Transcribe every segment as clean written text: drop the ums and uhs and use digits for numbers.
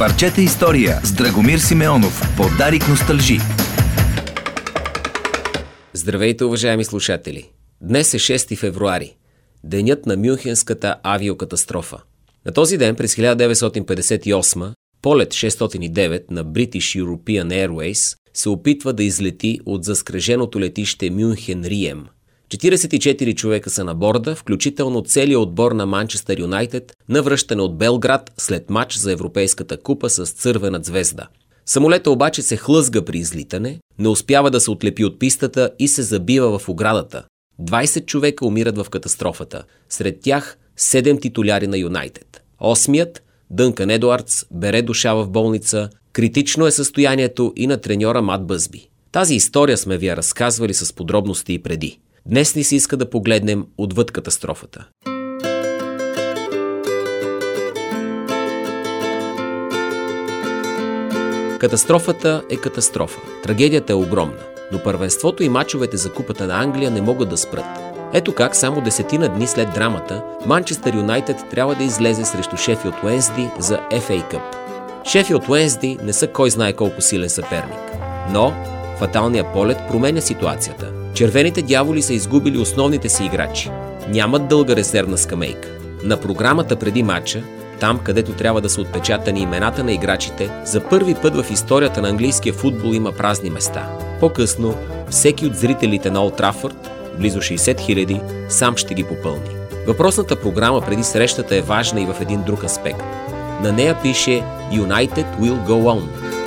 Парчета история с Драгомир Симеонов. Подарик носталжи. Здравейте, уважаеми слушатели! Днес е 6 февруари, денят на Мюнхенската авиокатастрофа. На този ден през 1958 полет 609 на British European Airways се опитва да излети от заскреженото летище Мюнхен-Рием. 44 човека са на борда, включително целият отбор на Манчестър Юнайтед на връщане от Белград след матч за Европейската купа с цървена звезда. Самолета обаче се хлъзга при излитане, не успява да се отлепи от пистата и се забива в оградата. 20 човека умират в катастрофата, сред тях 7 титуляри на Юнайтед. Осмият, Дънкан Едуардс, бере душа в болница, критично е състоянието и на треньора Мат Бъзби. Тази история сме ви я разказвали с подробности и преди. Днес ни се иска да погледнем отвъд катастрофата. Катастрофата е катастрофа. Трагедията е огромна, но първенството и мачовете за Купата на Англия не могат да спрат. Ето как само 10 дни след драмата, Манчестър Юнайтед трябва да излезе срещу Шефилд Уенсди за FA Cup. Шефилд Уенсди не са кой знае колко силен съперник, но фаталният полет променя ситуацията. Червените дяволи са изгубили основните си играчи. Нямат дълга резервна скамейка. На програмата преди матча, там където трябва да са отпечатани имената на играчите, за първи път в историята на английския футбол има празни места. По-късно, всеки от зрителите на Олд Трафърд, близо 60 000, сам ще ги попълни. Въпросната програма преди срещата е важна и в един друг аспект. На нея пише United will go on.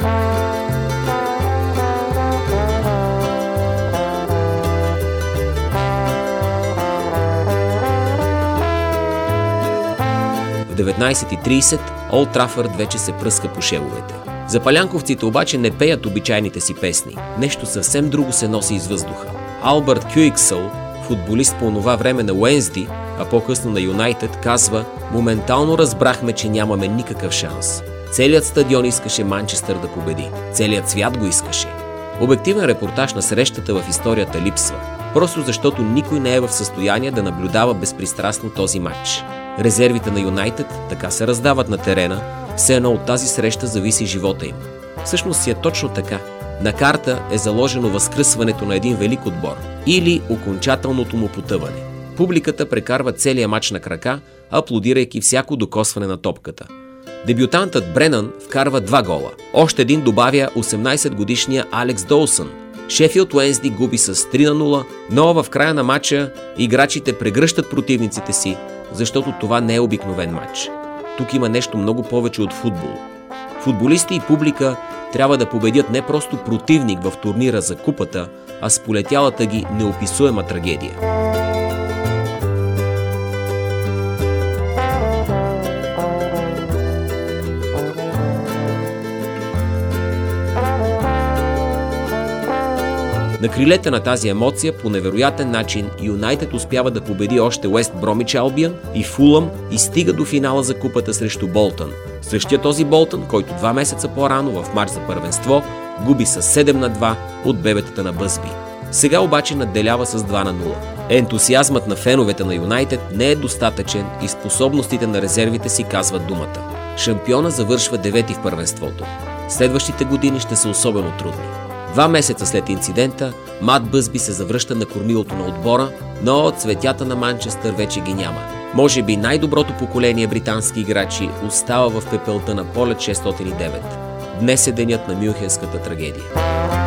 В 19:30 Олд Трафърд вече се пръска по шевовете. Запалянковците обаче не пеят обичайните си песни. Нещо съвсем друго се носи из въздуха. Албърт Кюиксъл, футболист по онова време на Уенсди, а по-късно на Юнайтед, казва: "Моментално разбрахме, че нямаме никакъв шанс. Целият стадион искаше Манчестър да победи. Целият свят го искаше." Обективен репортаж на срещата в историята липсва, просто защото никой не е в състояние да наблюдава безпристрастно този матч. Резервите на Юнайтед така се раздават на терена, все едно от тази среща зависи живота им. Всъщност си е точно така. На карта е заложено възкръсването на един велик отбор или окончателното му потъване. Публиката прекарва целия мач на крака, аплодирайки всяко докосване на топката. Дебютантът Бренън вкарва 2 гола. Още един добавя 18-годишния Алекс Доусън. Шефилд Уенсди губи с 3-0, но в края на матча играчите прегръщат противниците си, защото това не е обикновен матч. Тук има нещо много повече от футбол. Футболисти и публика трябва да победят не просто противник в турнира за купата, а сполетялата ги неописуема трагедия. На крилете на тази емоция по невероятен начин Юнайтед успява да победи още Уест Бромич Албиън и Фулъм и стига до финала за купата срещу Болтън. Същия този Болтън, който 2 месеца по-рано в мач за първенство губи с 7-2 от бебетата на Бъзби. Сега обаче надделява с 2-0. Ентусиазмът на феновете на Юнайтед не е достатъчен и способностите на резервите си казват думата. Шампиона завършва 9 в първенството. Следващите години ще са особено трудни. 2 месеца след инцидента, Мат Бъзби се завръща на кормилото на отбора, но цветята на Манчестър вече ги няма. Може би най-доброто поколение британски играчи остава в пепелта на полет 609. Днес е денят на Мюнхенската трагедия.